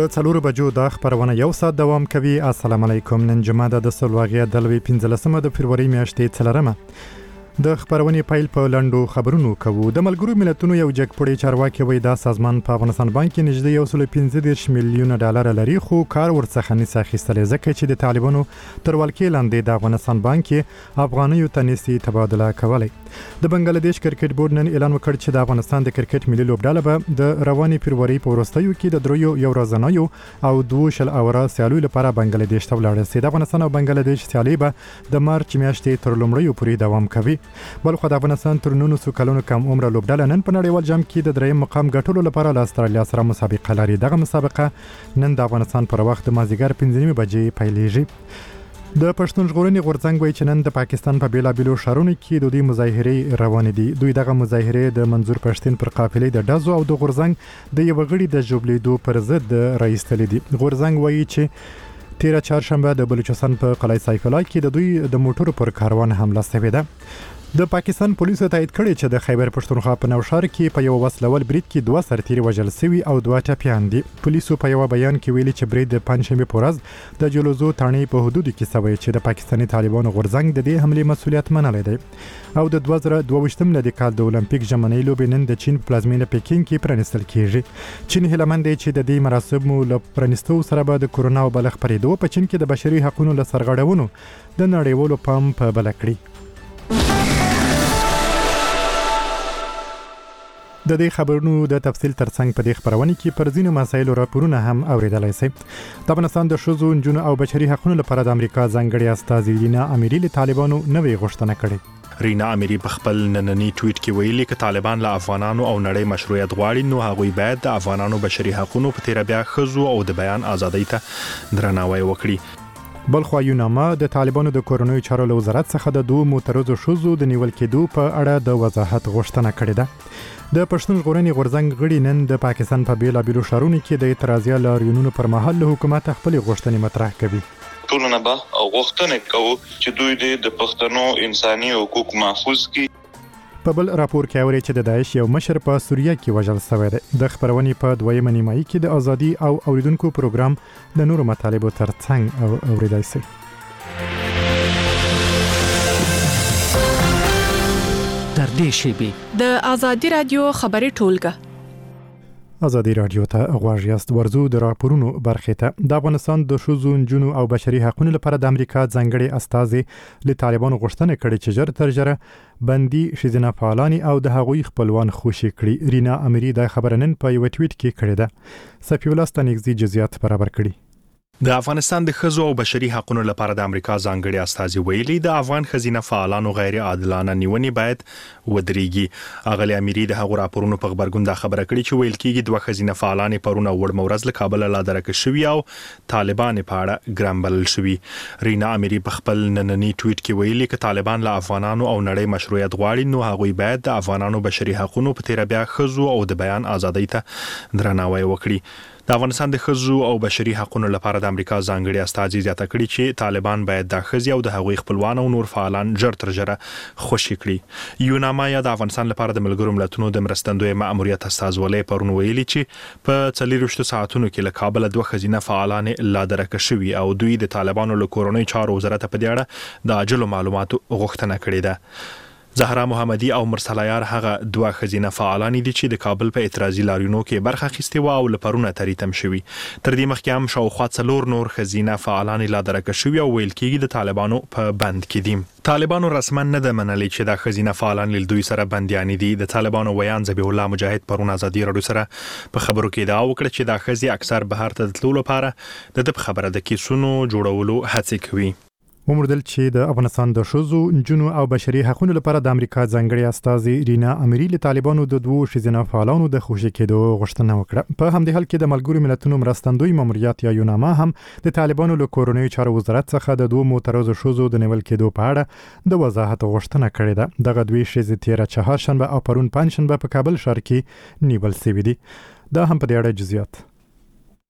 د 4 بجو د خبرونه یو ساعت دوام کوي. السلام علیکم. نن جمعه د سلواغې د 15 د فروری میاشتې 4 د خبرونې پایل په لاندو خبرونو کوو. د ملګرو ملتونو یو جګپړی چارواکي وایي دا سازمان په افغانستان باندې نږدې 115 میلیون ډالر لري، خو کار ورڅخه نشي اخیستلی ځکه چې د طالبانو تر ولکې لاندې د افغانستان باندې افغانیو ته نشي تبادله کولی. د بنگلاديش کرکټ بورډ نن اعلان وکړ چې د افغانستان د کرکټ ملي لوبډله به د رواني فروری په وروستیو کې د دریو یو ورځنیو او 2 اوره سیالیو لپاره بنگلاديش ته ولاړ شي. د افغانستان او بنگلاديش سیالي به د مارچ میاشتې تر لومړیو پورې دوام کوي. بلخو د افغانستان تر 19 کلونو کم عمر لوبډله نن په نړیوال جام کې د دریم مقام ګټلو لپاره له استرالیا سره مسابقه لري. دغه مسابقه نن د افغانستان پر وخت د مازیګر 5 بجې پیلېږي. د پښتون ژغورنې غورځنګ وایي چې نن د پاکستان په بیلابیلو ښارونو کې د دوی مظاهرې روانې دي. دوی دغه مظاهرې د منظور پښتون پر قافلې د ډزو او د غورځنګ د یو غړي د جوړېدو پر ضد راایستلې دي. غورځنګ وایي چې 13 چهارشنبه د بلوچستان په قلعه سیف الله کې د دوی د موټرو پر کاروان حمله شوې ده. د پاکستان پولیسو تایید کړی چې د خیبر پښتونخوا په نوشهر کې په یو وسلوال برید کې 2 سرتیري وژل شوي او 2 ټپیان دي. پولیسو په یو بیان کې ویلي چې برید د پنځشنبه په ورځ د جلوزو تڼۍ په حدودو کې شوی چې د پاکستاني طالبانو غورځنګ د دې حملې مسؤلیت منلی دی. او د 2022 د کال د اولمپیک ژمنۍ لوبې نن د چین په پلازمینه پکین کې پرانیستل کیږي. چین هیله مند دی چې د دې مراسمو له پرانیستو سره به د کورونا وبا له خپرېدو په چین کې د بشري حقوقو له سرغړونو د نړیوالو پام په بل کړي. د دې خبرونو د تفصیل ترڅنګ په دې خبرونه کې پر ځینو مسایلو راپورونه هم اوریدلای شئ. د افغانستان د ښځو، نجونو او بشري حقوقو لپاره د امریکا ځانګړي استازي رینا اميري له طالبانو نوې غوښتنه کړې. رینا اميري په خپل نننی ټویټ کې ویلي چې طالبان له افغانانو او نړۍ مشروعیت غواړي، نو هغوی باید د افغانانو بشري حقوقو په تیر بیا ښځو او د بیان ازادۍ ته درناوی وکړي. بلخو یوناما د طالبانو د کورونوي چارو له وزارت څخه د 2 معترضو ښځو د نیول کېدو په اړه د وضاحت غوښتنه کړې ده. د پښتون ژغورنې غورځنګ غړي نن د پاکستان په بیلابیلو ښارونو کې د اعتراضي لاریونونو پر مهال له حکومت خپل غوښتنې مطرح کوي. ټولنه به غوښتنه کوي چې دوی د پښتنو انساني حقوق محفوظ کړي. په بل راپور کې اوري چې د داعش یو مشر په سوریه کې وژل شوی دی. د خبرونې په دویمه نیمایي کې د ازادي او اوریدونکو پروګرام د نورو مطالبو ترڅنګ اوریدای شي. در دې شیبي د ازادي رادیو خبري ټولګه. ازادي رادیو ته غواړئ یاست. ورزو د راپورونو برخه ته. د افغانستان د ښځو، نجونو او بشري حقوقو لپاره د امریکا ځانګړي استازي له طالبانو غوښتنه کړې چې ژر تر ژره بندي ښځینه فعالان او د هغوی خپلوان خوشي کړي. رینا اميري دا خبره نن په یو ټویټ کې کړې ده. صفي الله ستنګزي جزئیات برابر کړي. د افغانستان د ښځو او بشري حقوقو لپاره د امریکا ځانګړي استازي ویلي د افغان ښځینه فعالانو غیر عادلانه نیونې باید ودرېږي. اغلی اميري د هغو راپورونو په خبرګون دا خبره کړې چې ویل کېږي 2 ښځینه فعالان پرونه وړ مورز له کابل لا درکه شوی او طالبان په اړه ګرام بلل شوی. رینا اميري په خپل نننی ټویټ کې ویلي چې طالبان له افغانانو او نړۍ مشروعیت غواړي، نو هغوی باید د افغانانو بشري حقوقو په تیر بیا ښځو او د بیان ازادۍ ته درناوی وکړي. د افغانستان د ښځو او بشري حقوقو لپاره د امریکا ځانګړي استازي زیاته کړي چې طالبان باید د ښځې او د هغوی خپلوان او نور فعالان ژر تر ژره خوشي کړي. یوناما یا د افغانستان لپاره د ملګرو ملتونو د مرستندوی مأموریت استازولۍ پرون ویلي چې په 24 ساعتونو کې له کابل 2 ښځینه فعالان لا درکه شوي او دوی د طالبانو له کورونوي چارو وزارت په دې اړه د عاجلو معلوماتو غوښتنه کړې ده. زهرا محمدي او مرسلیار هغه 2 ښځینه فعالان دي چې د کابل په اعتراضي لاریونونو کې برخه اخیستې و او لپاره تریتم شوی. تر دې مخکې هم شاوخوا 4 نور ښځینه فعالان لا درکه شوی او ویل کېږي د طالبانو په بند کې دي. طالبانو رسما نه د منلي چې د ښځینه فعالان له دوی سره بنديان دي. د طالبانو ویان ذبیح الله مجاهد پرون ازادي رادیو سره په خبرو کې دا وکړه چې د ښځې اکثر بهر ته تللو لپاره د خبره د کیسونو جوړولو هڅه کوي. ومردل چې د افغانستان د ښځو، نجونو او بشري حقوقو لپاره د امریکا ځانګړي استازي رینا اميري له طالبانو د 2 ښځینه فعالانو د خوشي کېدو غوښتنه وکړه. په همدې حال کې د ملګرو ملتونو مرستندوی ماموریت یا یوناما هم د طالبانو له کورونوي چارو وزارت څخه د 2 معترضو ښځو د نیول کېدو په اړه د وضاحت غوښتنه کړې ده. دغه 2 ښځې 13 چهارشنبه او پرون پنځشنبه په کابل ښار کې نیول شوې دي. دا هم په دې اړه جزئیات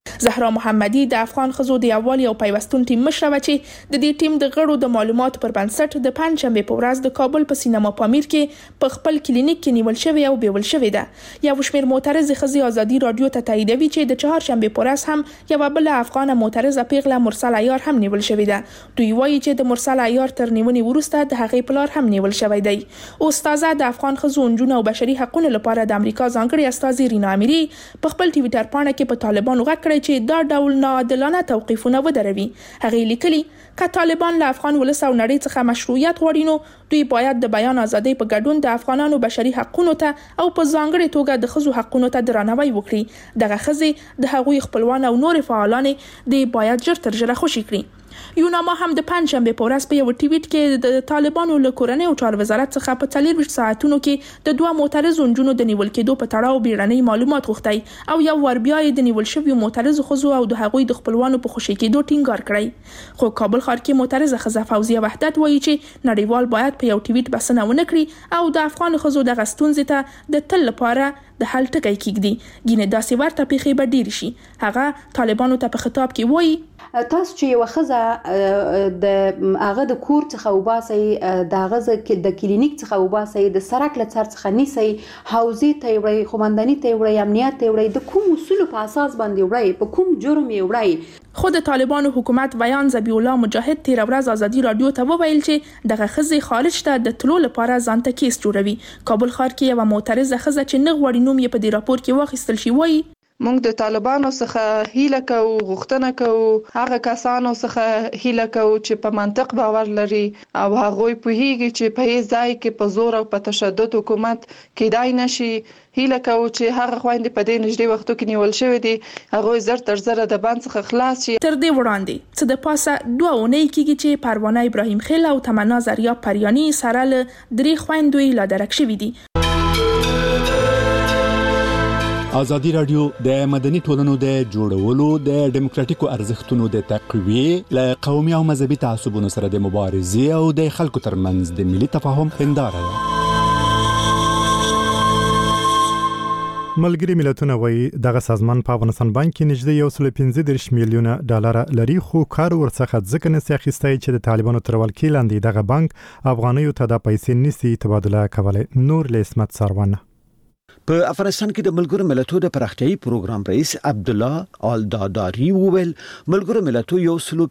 زهرا محمدي د افغان ښځو د یووالي او پیوستون ټیم مشره وه چې د دې ټیم د غړو د معلوماتو پر بنسټ د پنجشنبه په ورځ د کابل په سینما پامیر کې په خپل کلینیک کې نیول شوی او بیول شوی ده. یو شمېر معترض ښځې ازادي رادیو ته تاییدوي چې د چهارشنبه په ورځ هم یوه بله افغانه معترضه پیغله مرسل عیار هم نیول شوې ده. دوی وایي چې د مرسل عیار تر نیونې وروسته د هغې پلار هم نیول شوی دی. استاده د افغان ښځو، نجونو او بشري حقوقو لپاره د امریکا ځانګړې استازي رینا اميري په خپل ټویټر پاڼه کې په طالبانو غږ کړی چې دا ډول ناعادلانه توقیفونه ودروي. هغې لیکلي که طالبان له افغان ولس او نړۍ څخه مشروعیت غواړي نو دوی باید د بیان ازادۍ په ګډون د افغانانو بشري حقوقو ته او په ځانګړې توګه د ښځو حقوقو ته درناوی وکړي. دغه ښځې د هغوی خپلوان او نور فعالانې د باید ژر تر ژره خوشي کړي. یوناما هم د پنجشنبه په ورځ په یو ټویټ کې د طالبانو له کورنۍ او چارو وزارت څخه په 24 ساعتونو کې د دوه معترضو نجونو د نیول کېدو په تړاو بیړنۍ معلومات غوښتي او یو ور بیا د نیول شویو معترضو ښځو او د هغوی د خپلوانو په خوشي کېدو ټینګار کړی. خو کابل ښار کې معترضه ښځه فوزیه وحدت وایي چې نړیوال باید په یو ټویټ بسنه ونه کړي او د افغان ښځو دغه ستونزې ته د تل لپاره د حل ټکی کېږدي. ګینه داسې ورته پیښې به ډېرې شي. هغه طالبانو ته په خطاب کې وایي تاسو چې یو ښځه د هغه د کور څخه وباسي، د هغه د کلینیک څخه وباسي، د سړک له سر څخه نیسي، حوزې ته وړي، قومنداني ته وړي، امنیت ته وړي، د کوم اصول په اساس باندې وړي، په کوم جرم یې وړي. خود طالبانو حکومت بیان ذبیح الله مجاهد تیر ورځ ازادي رادیو ته وویل چې دغه ښځې خارج ته د تلو لپاره ځان ته کیس جوړوي. کابل ښار کې یو معترضه ښځه چې نه غواړي نوم یې په دې راپور کې واخیستل شي وایي موږ د طالبانو څخه هیله کوو، غوښتنه کوو هغه کسانو څخه هیله کوو چې په منطق باور لري او هغوی پوهیږي چې په هیڅ ځای کې په زور او په تشدد حکومت کېدای نشي. هیله کوو چې هغه خويندې په دې نږدې وختو کې نیول شوې دي هغوی زر تر زره د بند څخه خلاص شي. تر دې وړاندې څه د پاسه 2 اونۍ کېږي چې پروانه ابراهیم خیل او تمنا زریا پریانی سره له 3 خويندو لا درک شوې دي. ازادي رادیو د مدني ټولنو د جوړولو، د ډیموکراتیکو ارزښتونو د تقویې، له قومي او مذهبي تعصبونو سره د مبارزې او د خلکو ترمنځ د ملي تفاهم هنداره ده. ملګری ملتونه وایي دغه سازمان په افغانستان بانک کې نږدې 115 میلیونه ډالر لري، خو کار ورڅخه ځکه نسي اخیستای چې د طالبانو تر ولکې لاندې دغه بانک افغانیو ته د پیسې نسي تبادله کولای. نور له اسمت سروانه په افغانستان کې د ملګرو ملتونو د پراختیايي پروګرام رئیس عبد الله الداداری وویل ملګرو ملتونو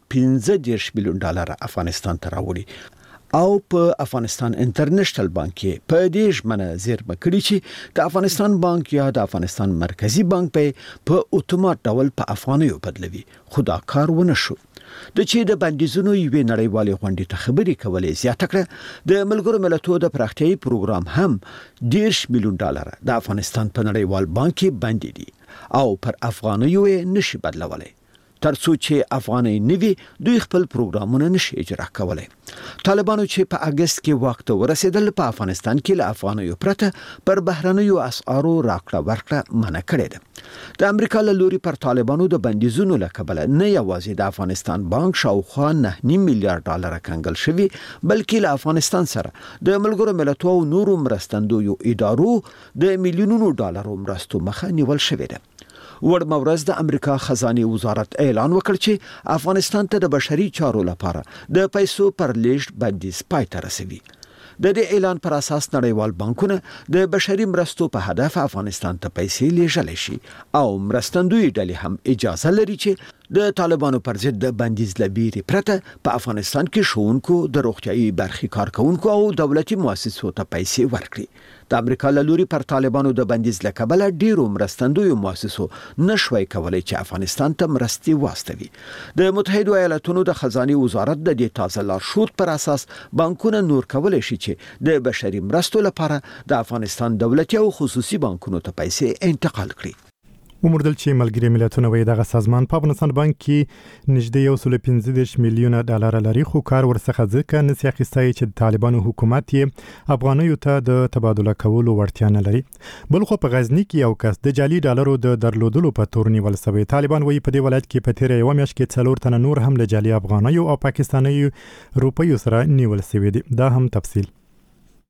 115 میلیون ډالر افغانستان ته راوړي او په افغانستان انټرنیشنل بانک کې په دې ژمنه زیرمه کړې چې د افغانستان بانک یا د افغانستان مرکزی بانک په اتومات ډول په افغانیو بدلوي. خدا کار ونه شو. د چې د بندیزونو یوې نړیوالې غونډې ته خبرې کولې زیاته کړه د ملګرو ملتونو د پراختیايي پروګرام هم 10 میلیون ډالر د افغانستان په نړیوال بانک کې باندې دي او پر افغانیو نشي بدلولای. ترڅو چې افغاني نوي دوی خپل پروګرامونه نشي اجرا کولای. طالبانو چې په اگست کې وخت ورسېدل په افغانستان کې له افغانیو پرته پر بهرنیو اسعارو راکړه ورکړه منع کړې ده. د امریکا له لوري پر طالبانو د بندیزونو له کبله نه یوازې د افغانستان بانک شاوخوا 9 میلیارډ ډالر کنګل شوی بلکې له افغانستان سره د ملګرو ملتونو او نورو مرستندویو ادارو د میلیونونو ډالرو مرستو مخه نیول شوې ده. وړمه ورځ د امریکا خزانه وزارت اعلان وکړ چې افغانستان ته د بشري چارو لپاره د پیسو پر لیږد بندیز پای ته رسوي. د دې اعلان پر اساس نړیوال بانکونه د بشري مرستو په هدف افغانستان ته پیسې لیږل شي او مرستندوی ډلې هم اجازه لري چې د طالبانو پر ضد د بندیز لبیري پرته په افغانستان کې شونکو د روغتيایي برخي کارکونکو او دولتي مؤسسو ته پیسې ورکړي. د امریکا له لوري پر طالبانو د بندیز لکبله ډیرو مرستندوی مؤسسو نشوي کولای چې افغانستان ته مرستي واستوي. د متحده ایالاتونو د خزانه وزارت د دې تازه لارښود پر اساس بانکونه نور کولای شي چې د بشري مرستو لپاره د افغانستان دولتي او خصوصي بانکونو ته پیسې انتقال کړي. ومردل چې ملګری ملتونه وایي دغه سازمان په افغانستان بانک کې نږدې 115 میلیونه ډالر لري، خو کار ورڅخه ځکه نسي اخیستای چې د طالبانو حکومت یې افغانیو ته د تبادله کولو وړتیا نه لري. بل خو په غزنی کې یو کس د جعلي ډالرو د درلودلو په تور نیول شوی. طالبان وایي په دې ولایت کې په تیر یو میاشت کې 4 تنه نور هم له جعلي افغانیو او پاکستاني روپیو سره نیول شوی دي. دا هم تفصیل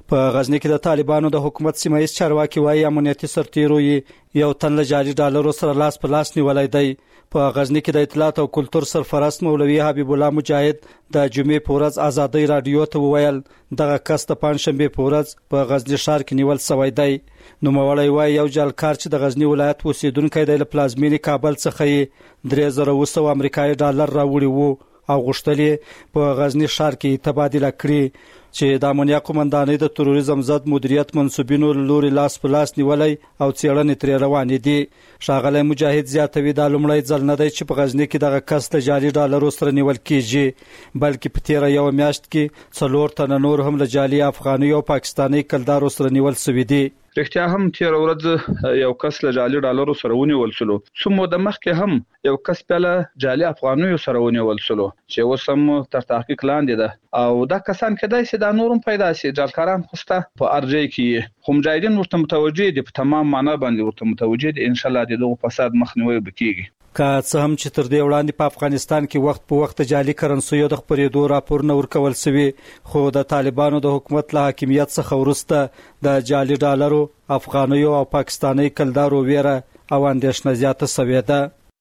په غزنی کې د طالبانو د حکومت سیمایي چارواکي وايي امنیتي سرتیرو یو تن له جعلي ډالرو سره لاس په لاس نیولای دی. په غزنی کې د اطلاعات او کلتور سرپرست مولوي حبیب الله مجاهد د جمعې په ورځ آزادۍ رادیو ته وویل دغه کس د پنځشنبه په ورځ په غزنی ښار کې نیول شوی دی. نو مولوي وايي یو جالکار چې د غزنی ولایت اوسیدونکو دی له پلازمینې کابل څخه 3200 امریکایي ډالر راوړي وو او غوښتلې په غزنی ښار کې تبادله کړي چې د امنیت قومندانۍ د تروریزم ضد مدیریت منسوبینو لوري لاس په لاس نیولای او څېړنې ترې روانې دي. ښاغلی مجاهد زیاتوي دا لومړی ځل نه دی چې په غزنی کې دغه کس د جعلي ډالرو سره نیول کیږي بلکې په تیره یو میاشت کې 4 تنه نور هم له جعلي افغاني او پاکستاني کلدارو سره نیول شوي دي. رښتیا هم تیر ورځ یو کس له جعلي ډالرو سره ونیول شو. څومره د مخکې هم یو کس په جعلي افغانیو سره ونیول شو چې اوس هم تر تحقیق لاندې ده او دا کسان کېدای شي دا نورم پیدا شي. جالکاران خوسته په ارجی کې خو مجاهدین ورته متوجه دي په تمام معنا باندې ورته متوجه دي. ان شاء الله دغه فساد مخنیوي وکړي. که څه هم چې تر دې وړاندې په افغانستان کې وخت په وخت جعلي کرنسیو د خپرېدو راپورونه ورکول شوي خو د طالبانو د حکومت له حاکمیت څخه وروسته د جعلي ډالرو افغانیو او پاکستاني کلدارو ویره او اندېښنه زیاته شوې ده.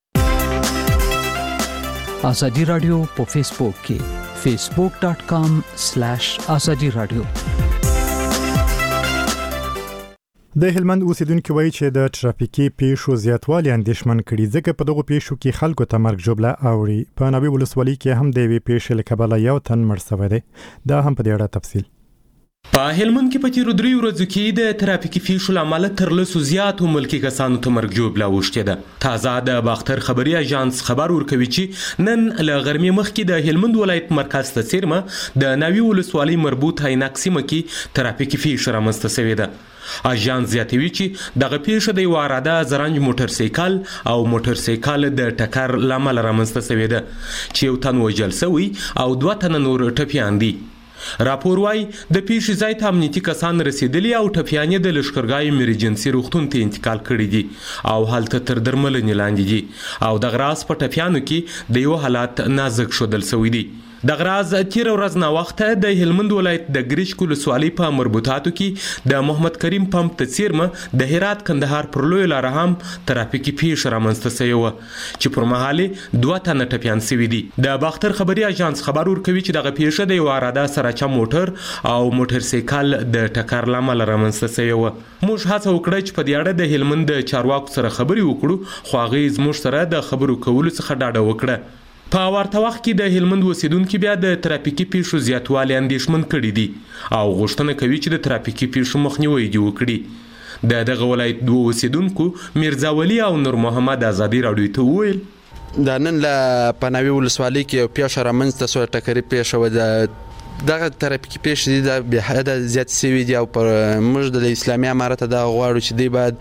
ازادي رادیو په فیسبوک کې facebook.com/azadi radio. د هلمند اوسیدونکو وایي چې د ټرافیکي پیښو زیاتوالی اندېښمن کړي ځکه په دغه پیښو کې خلکو ته مرګ ژوبله اوړي. په نوې ولسوالۍ کې هم د یوې پیښې له کبله یو تن مړ شوی دی. دا هم په دې اړه تفصیل. په هلمند کې په تیرو 3 ورځو کې د ترافیکي پیښو له امله تر 200 زیاتو ملکي کسانو ته مرګ ژوبله اوښتې ده. تازه د باختر خبري اژانس خبر ورکوي چې نن له غرمې مخکې د هلمند ولایت مرکز ته څیرمه د نوې ولسوالۍ مربوط عینک سیمه کې ترافیکي پیښه رامنځته شوې ده. اژانس زیاتوي چې دغه پیښه د یو اراده زرنج موټر سایکل او موټر سایکل د ټکر لامل رامنځته شوې ده چې یو تن وژل شوی او 2 تنه نور ټپیان دي. راپور وايي د پیښې ځای ته امنیتي کسان رسیدلي او ټپیان د لشکرګاه ایمرجنسي روغتون ته انتقال کړي دي او هلته تر درملنې لاندې دي او د غراس په ټپیانو کې د یو حالت نازک شودل شوی دی. د غراز تیر ورځ نه وخته د هلمند ولایت د ګریش ولسوالۍ په مربوطاتو کې د محمد کریم پمپ ته څیرمه د هرات کندهار پر لوی لار هم ترافیکي پیښه رامنځته شوې و چې پر مهال 2 تنه ټپیان شوي دي. د باختر خبري اژانس خبر ورکوي چې دغه پیښه د یو اراده سراچا موټر او موټر سایکل د ټکر لامل رامنځته شوې و. موږ هڅه وکړه چې په دې اړه د هلمند د چارواکو سره خبرې وکړو خو هغوی زموږ سره د خبرو کولو څخه ډاډه وکړه. په ورته وخت کې د هلمند اوسیدونکو بیا د ترافیکي پیښو زیاتوالی اندېښمن کړي دي او غوښتنه کوي چې د ترافیکي پیښو مخنیوی دې وکړي. د دغه ولایت 2 اوسیدونکو میرزا ولی او نور محمد ازادي رادیو ته وویل د نن له پناوي ولسوالۍ کې پیښه رامنځته شوه ټکري پیښه و. دغه ترافیکي پیښې دي د بهاده زیات سوي دي او پر موږ د اسلامي امارت د غواړو چې دی باید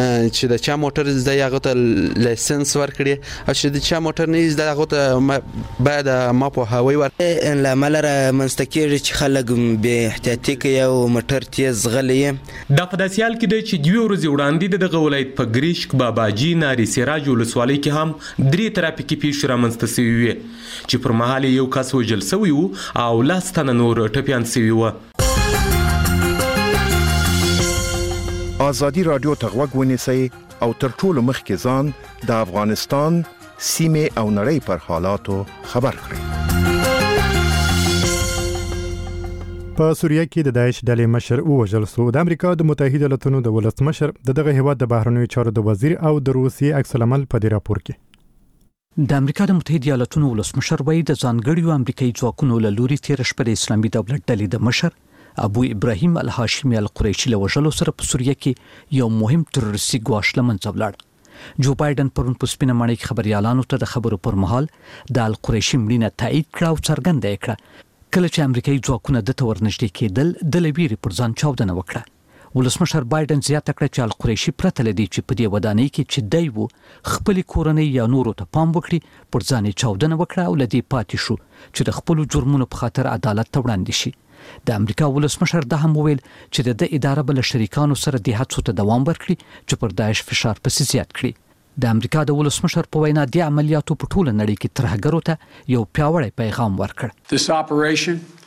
چې د چا موټر زده هغه ته لایسنس ورکړي او چې د چا موټر نه زده هغه ته باید ما په هوای ورکړي. لامل رامنځته کېږي چې خلک بې احتیاطي کوي او موټر تیز غلي. دا په داسې حال کې دی چې 2 ورځې وړاندې دغه ولایت په ګریشک باباجي ناري سراج ولسوالۍ کې هم 3 ترافیکي پیښې رامنځته شوې وې چې پر مهال یو کس وژل شوی و او لاس تنه نور ټپیان شوي و. ازادي رادیو ته غوږ ونیسئ او تر ټولو مخکې ځان د افغانستان سیمې او نړۍ پر حالاتو خبر کړئ. په سوریه کې د داعش ډلې مشر ووژل شو. د امریکا د متحده ایالاتونو د ولسمشر دغه هیواد د بهرنیو چارو د وزیر او د روسیې عکس العمل په دې راپور کې د امریکا د متحده ایالاتونو ولسمشر وایي د ځانګړیو امریکایي ځواکونو له لوري تیر شپه د اسلامي دولت ډلې د مشر ابو ابراهیم الهاشمي القریشي له وژلو سره په سوریه کې یو مهم تروریستي ګواښ له منځه ولاړ. جو بایدن پرون په سپینه ماڼۍ کې خبريالانو ته د خبرو پر مهال د القریشي مړینه تایید کړه او څرګنده کړه کله چې امریکایي ځواکونه د ورنږدې کېدل د لویری پر ځان چاودنه وکړه. ولسمشر بایدن زیاته کړه چې القریشي پرته لدی چې په دې ودانۍ کې چې دی وو خپل کورنۍ یا نورو ته پام وکړي پر ځان چاودنه وکړه او لدی پاتې شو چې د خپل جرمونو په خاطر عدالت ته وړاندې شي. د امریکا ولسمشر د هم ویل چې د اداره بل شریکانو سره د هڅو ته دوام ورکړي چې پر داعش فشار پسې زیات کړي. د امریکا د ولسمشر په وینا د عملیاتو په ټوله نړۍ کې ترهګرو ته یو پیاوړی پیغام ورکړ. This operation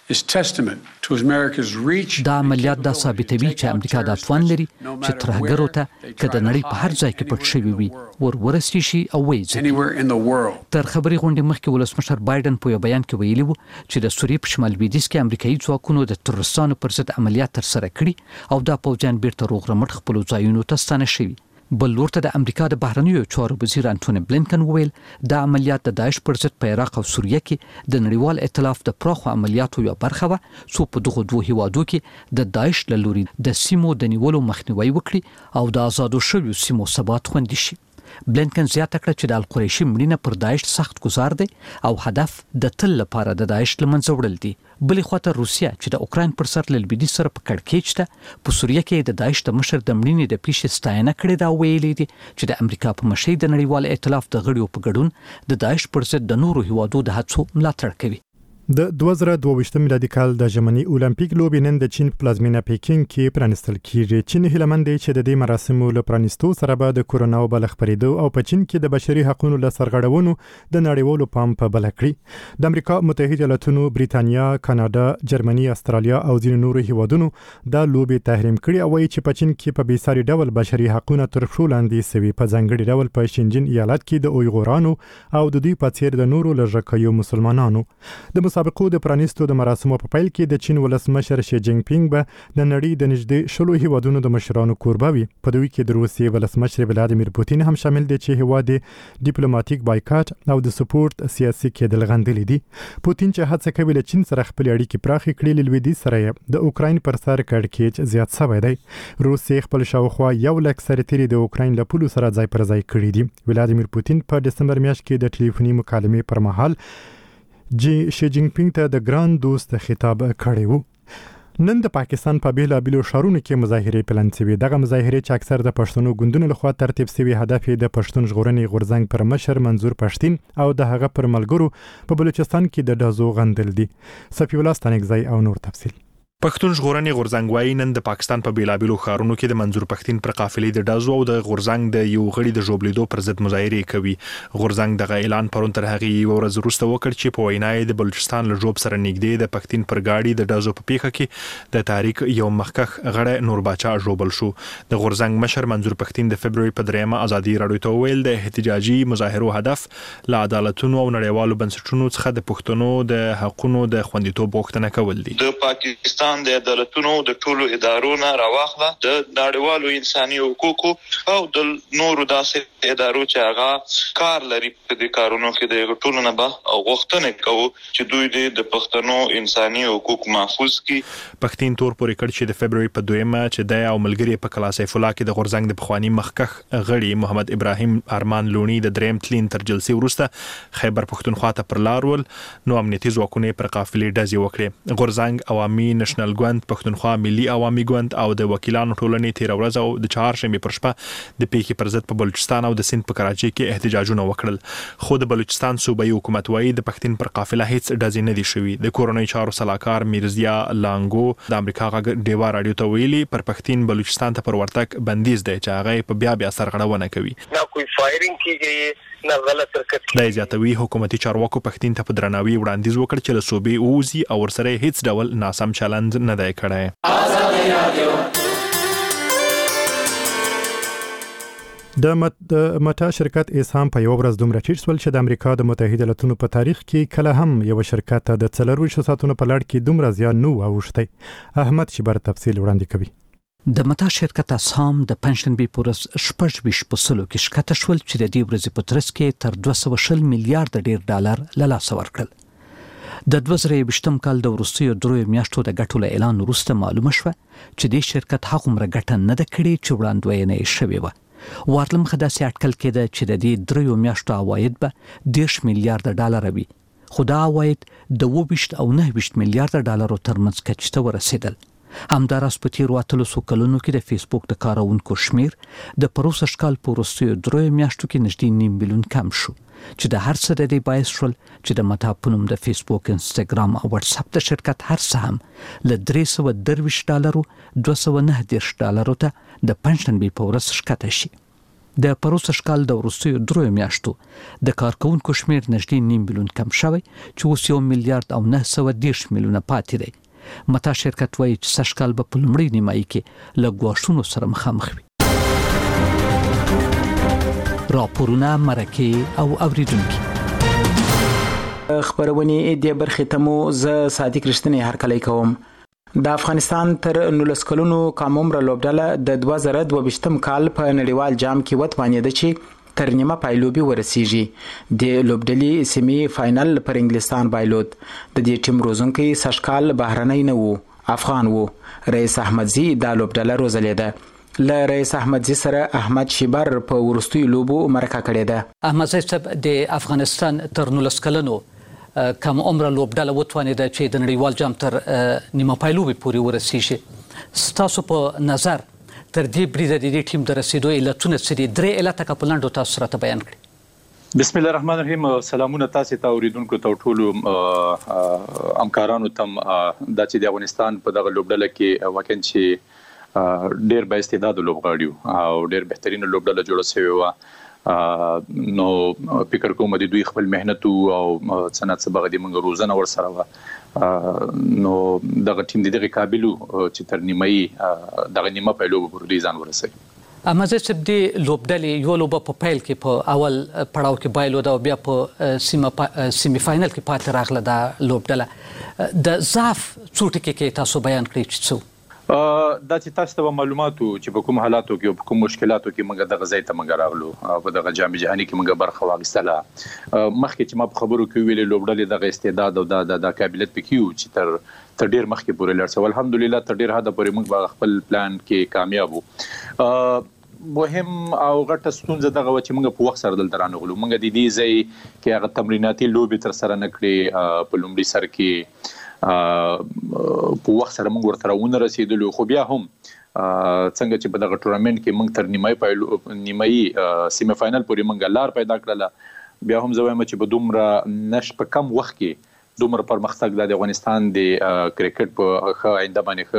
دا عملیات دا ثابتوي چې امریکا دا توان لري چې ترهګرو ته که د نړۍ په هر ځای کې پټ شوي وي ورسي شي او ویځي. تر خبري غونډې مخکې ولسمشر بایدن په یو بیان کې ویلي وو چې د سوریې په شمال لویدیځ کې امریکایي ځواکونو د تروریستانو پر ضد عملیات ترسره کړي او دا پوځیان بیرته روغ رمټ خپلو ځایونو ته ستانه شوي. بل ورته د امریکا د بهرنیو چارو وزیر انټونی بلینکن وویل دا عملیات د داعش پر ضد په عراق او سوریه کې د نړیوال ائتلاف د پراخو عملیاتو یو برخه وه څو په دغو دوه هیوادو کې د داعش له لوري د سیمو د نیولو مخنیوي وکړي او د آزادو شویو سیمو ثبات خوندي شي. بلینکن زیاته کړه چې د القریشي مړینه پر داعش سخت گزار دی او هدف د تل لپاره د داعش لمنځه وړل دي. بلې خواته روسیه چې د اوکراین پر سر له لویدیځ سره په کړکېچ ده په سوریه کې د داعش د مشر د مړینې د پیښې ستاینه کړې ده او ویلي دي چې د امریکا په مشرۍ د نړیوال ائتلاف د غړیو په ګډون د داعش پر ضد د نورو هیوادو د هڅو ملاتړ کوي. د 2022 میلادي کال د ژمني اولمپیک لوبې نن د چین پلازمینه پیکینګ کې پرانستل کیږي. چین هیلمند دی چې د دې مراسمو له پرانستو سره به د کورونا وبا خپرېدو او په چین کې د بشري حقوقو له سرغړونو د نړیوالو پام په بل کړی. د امریکا متحده ایالاتونو، بریتانیا، کاناډا، جرمني، استرالیا او ځینو نورو هیوادونو دا لوبې تحریم کړي او وایي چې په چین کې په بیساري ډول بشري حقوقو تر پښو لاندې سوي. په ځانګړي ډول په شینجین ایالت کې د اویغورانو او د دوی په څیر د نورو لږکیو مسلمانانو. د مسابقو د پرانستو د مراسمو په پیل کې د چین ولسمشر شي جینګ پینګ به د نړۍ د نږدې 10 هیوادونو د مشرانو کوربه وي. په دوی کې د روسیې ولسمشر ولادیمیر پوتین هم شامل دی چې هیواد ډیپلوماټیک بایکاټ او د سپورت سیاسي کېدل غندلې دي. پوتین چې هڅه کوي له چین سره خپل اړیکې پراخې کړي، لویدیځ سره د اوکراین پر سر کړکېچ زیات شوی دی. روسیې خپل شاوخوا 100,000 سرتیري د اوکراین له پولو سره ځای پر ځای کړي دي. ولادیمیر پوتین په دسمبر میاشت کې د ټلیفوني مکالمې پر مهال شي جینګ پینګ ته د ګران دوست خطاب کړی وو. نن د پاکستان په بیلابیلو ښارونو کې مظاهرې پلان شوي. دغه مظاهرې چې اکثر د پښتنو ګوندونو لخوا ترتیب شوي هدف د پښتون ژغورنې غورځنګ پر مشر منظور پښتين او د هغه پر ملګرو په بلوچستان کې د ډزو غندل دي. صفی الله ستانکزی او نور تفصیل. پښتون ژغورنې غورځنګ وايي نن د پاکستان په بیلابیلو ښارونو کې د منظور پښتين پر قافلې د ډزو او د غورځنګ د یو غړي د ژوبلیدو پر ضد مظاهرې کوي. غورځنګ دغه اعلان پرون تر هغه یو ورځ وروسته وکړ چې په وینای د بلوچستان له ژوب سره نږدې د پښتين پر گاډي د ډزو په پیښه کې د تاریخ یو مخکخ غړی نور باچا ژوبل شو. د غورځنګ مشر منظور پښتين د فبرवरी په 3 ازادي راډیو ته ویل د احتجاجي مظاهرو هدف له عدالتونو او نړیوالو بنسټونو څخه د پښتنو د حقوقو د خوندیتوب غوښتنه کول دي. د پاکستان د عدالتونو د ټولو ادارو نه راوخله د نړیوالو انساني حقوقو او د نورو داسې ادارو چې هغه کار لري په دې کارونو کې د ټولو نه به غوښتنه کوي چې دوی د پښتنو انساني حقوق محفوظ کړي. پښتين تور پورې کړ چې د فبرवरी په 2 چې د او ملګری په کلاس فلا کې د غورځنګ د بخوانی مخکخ غړي محمد ابراهیم ارمان لونی د دریم تلین تر جلسې وروسته خیبر پښتونخوا ته پر لار ول نو امنیتي ځواکونه پر قافلې ډزې وکړي. غورځنګ عوامي نېشنل ګوند پښتونخوا ملي عوامي ګوند او د وکیلانو ټولنې تیر ورځ او د چهارشنبه پر شپه د پیښې پر ضد په بلوچستان او د سند په کراچي کې احتجاجونه وکړل. خو د بلوچستان صوبایي حکومت وايي د پښتين پر قافله هیڅ ډزې نه دي شوي. د کورونای چارو سلاکار میرزیا لانګو د امریکا غږ ډیوا رادیو ته ویلي پر پښتين بلوچستان ته پر ورتګ بندیز دی چې هغه په بیا سرغړونه کوي. نه کوئی فایرینګ کیږي نه غلط حرکت. د زیاتوي حکومتي چارواکو پښتين ته په درناوي وړاندیز وکړ چې له صوبې اوزي او ورسره هیڅ ډول ناسم چلند نه دی کړی. د مټا شرکت اسهام په یو ورځ دومره ټیټ شول چې د امریکا د متحده ایالاتونو په تاریخ کې کله هم یو شرکت د 4 ساعتونو په لړ کې دومره زیان نه اوښتی. احمد شبر تفصیل وړاندې کوي. د متا شرکت اسهام د پنځشنبه پورس 26 په سلو کې شکته شول چې د دې ورځې په ترڅ کې تر 240 میلیارډ ډیر ډالر له لاسه ورکړل. د 2023 کال د وروستیو 3 میاشتو د ګټو له اعلان وروسته معلومه شوه چې د شرکت هغومره ګټه نه ده کړې چې وړاندوینه یې شوې وه. وارلم خداسي اټکل کېده چې د دې 3 میاشتو عواید به 10 میلیارډ ډالر وي، خو دا عواید د 20 او 9 میلیارډ ډالرو ترمنځ کچې ته ورسېدل. همداراز په تیرو 8 کلونو کې د فیسبوک د کارونکو شمیر د پروسه کال په وروستیو 3 میاشتو کې نږدې 9 میلیون کم شو چې د هر څه د دې باعث شول چې د متا په نوم د فیسبوک، انستګرام او واتس اپ د شرکت هر څه هم له 330 ډالرو 290 ډالرو ته د پنځشنبه په ورځ ښکته شي. د پروسس کال د وروستیو 3 میاشتو د کارکونکو شمیر نږدې 9 میلیون کم شوی چې اوس 1 میلیارډ او 910 میلیونه پاتې دی. متا شرکت وایي چې سږکال به په لومړۍ نیمایي کې له ګواښونو سره مخامخ وي. راپورونه مرکه او اوریدونکو خبرونه د برخې تمو ز صادق رښتینی هرکلی کوم. د افغانستان تر 19 کلونو کامومره لوبډله د 2022م کال په نړیوال جام کې وتوانېده چې تر نیمه پایلوبي ورسیږي. د لوبډلې سیمي فائنل پر انګلستان بایلود. د دې ټیم روزونکي سشکال بهرنۍ نه وو، افغان وو. رئیس احمدزي د لوبډله روزلیده. ل رئیس احمدزي سره احمد شیبر په ورستي لوبو مرکه کړې ده. احمدزي صاحب د افغانستان تر 19 کلونو کم عمره لوبډله وتوانېده چې د نړیوال جام تر نیمه پایلوبي پورې ورسیږي. ستاسو په نظر تر دې بریده د دې ټیم د رسیدو علتونه څه دي؟ 3 علته که په لاندو تاسو راته بیان کړئ. بسم الله الرحمن الرحیم. سلامونه تاسو ته اوریدونکو ته ټولو همکارانو ته د چې د افغانستان په دغه لوبډله کې واقعا چې ډېر با استعداد لوبغاړي او ډېر بهترین لوبډله جوړه شوې و. نو فکر کوم د دوی خپل مهنت او صنعت سبغه د منګ روزنه ور سره و. نو دغه ټیم دغه قابلیت چې تر نیمایي دغه نیمه په لوب پورې ځان ورسوي. امازه چې د لوبډلې یو لوب په پیل کې په اول پړاو کې بایلود او بیا په سیمی فائنل کې پاتې راغله د لوبډله. د ضعف څوټ کې تاسو بیان کړئ چې څه دا چې تاسو ته معلوماتو چې په کوم حالاتو کې او په کوم مشکلاتو کې موږ د غزې ته موږ راغلو په دغه جام جهاني کې موږ برخه واخیستله. مخکې چې ما په خبرو کې ویلې لوبډلې دغه استعداد او د قابلیت پکې چې تر ډیر مخکې پورې لړ سو. الحمدلله تر ډیر حد پورې موږ خپل پلان کې کامیاب وو. مهم او غټه ستونزه دغه چې موږ په وخت سره دلته رانغلو. موږ د دې ځای کې هغه تمریناتي لوبي تر سره نکړي په لومړي سر کې په وخت سره موږ ورته راونه رسیدلو. خو بیا هم څنګه چې په دغه ټورنمنت کې موږ تر نیمایي سیمی فائنل پورې موږ لار پیدا کړله. بیا هم زه وایم چې په دومره نش په کم وخت کې دومره پرمختګ د افغانستان د کرکټ په ښه آینده باندې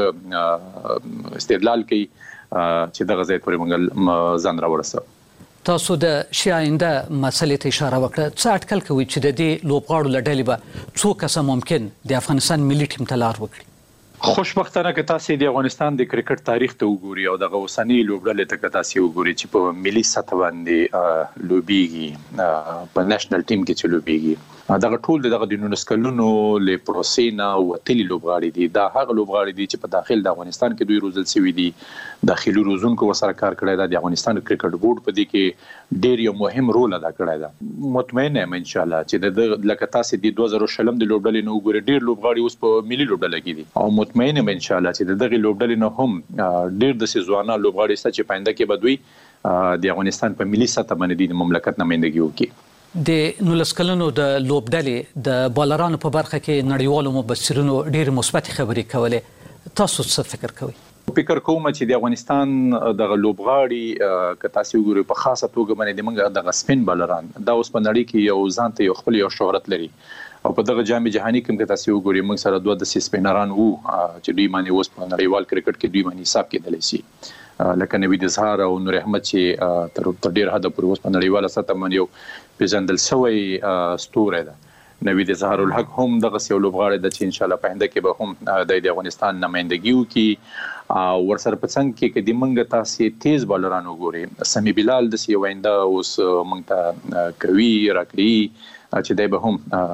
ښه استدلال کوي چې دغه ځای پورې موږ ځان راورسو. تاسو د شي آینده مسلې ته اشاره وکړه. څه اټکل کوي چې د دې لوبغاړو له ډلې به څو کسه ممکن د افغانستان ملي ټیم ته لار وکړي؟ خوشبختانه که تاسو د افغانستان د کرکټ تاریخ ته وګورئ او د اوسنۍ لوبډلې ته تاسو وګورئ چې په ملي سطح باندې لوبيږي په نېشنل ټیم کې چې لوبيږي دغه ټول دغه د 19 کلونو له پروسینا او تلی لوبغاړي دي. دا هغه لوبغاړي دي چې په داخل د افغانستان کې دوی روزل شوی دي. داخلي روزونکو وسره کار کړی دی. د افغانستان کرکټ بورډ په دې کې ډېر یو مهم رول ادا کړی دی. مطمئن یم ان شاء الله چې د لکه تاسو د 2020 د لوبډلې نو ګوري ډېر لوبغاړي اوس په ملي لوبډله کې دي او مطمئن یم ان شاء الله چې دغه لوبډلې نو هم ډېر د سيزوانه لوبغاړي چې پاینده کې بدوي د افغانستان په ملي سطح باندې د مملکت نمائندګي وکړي. د 19 کلونو د لوبډلې د بالرانو په برخه کې نړیوالو مبصرینو ډېر مثبت خبرې کولې. تاسو څه فکر کوئ؟ فکر کوم چې د افغانستان د لوبغاړي که تاسو وګورئ په خاصه توګه باندې موږ د سپین بالران دا اوس په نړۍ کې یو ځان ته یو خپل یو شهرت لري او په دغه جام جهاني کې که تاسو وګورئ موږ سره دوه د سپینران وو چې دوی باندې اوس په نړیوال کرکټ کې دوی باندې حساب کېدلی شي لکه نوید اظهار او نور احمد چې تر ډیر حد پورې اوس په نړیواله سطح باندې یو پیژندل شوی ستوره ده. نوید اظهار الحق هم دغه یو لوبغاړی د چې ان شاء الله په هنده کې به هم د افغانستان نمائندګي وکړي او ورسره په څنګ کې د منګ تاسو تیز بالرانو ګوري. سمي بلال د سی وینده اوس منګ ته کوي راکړي چې دای به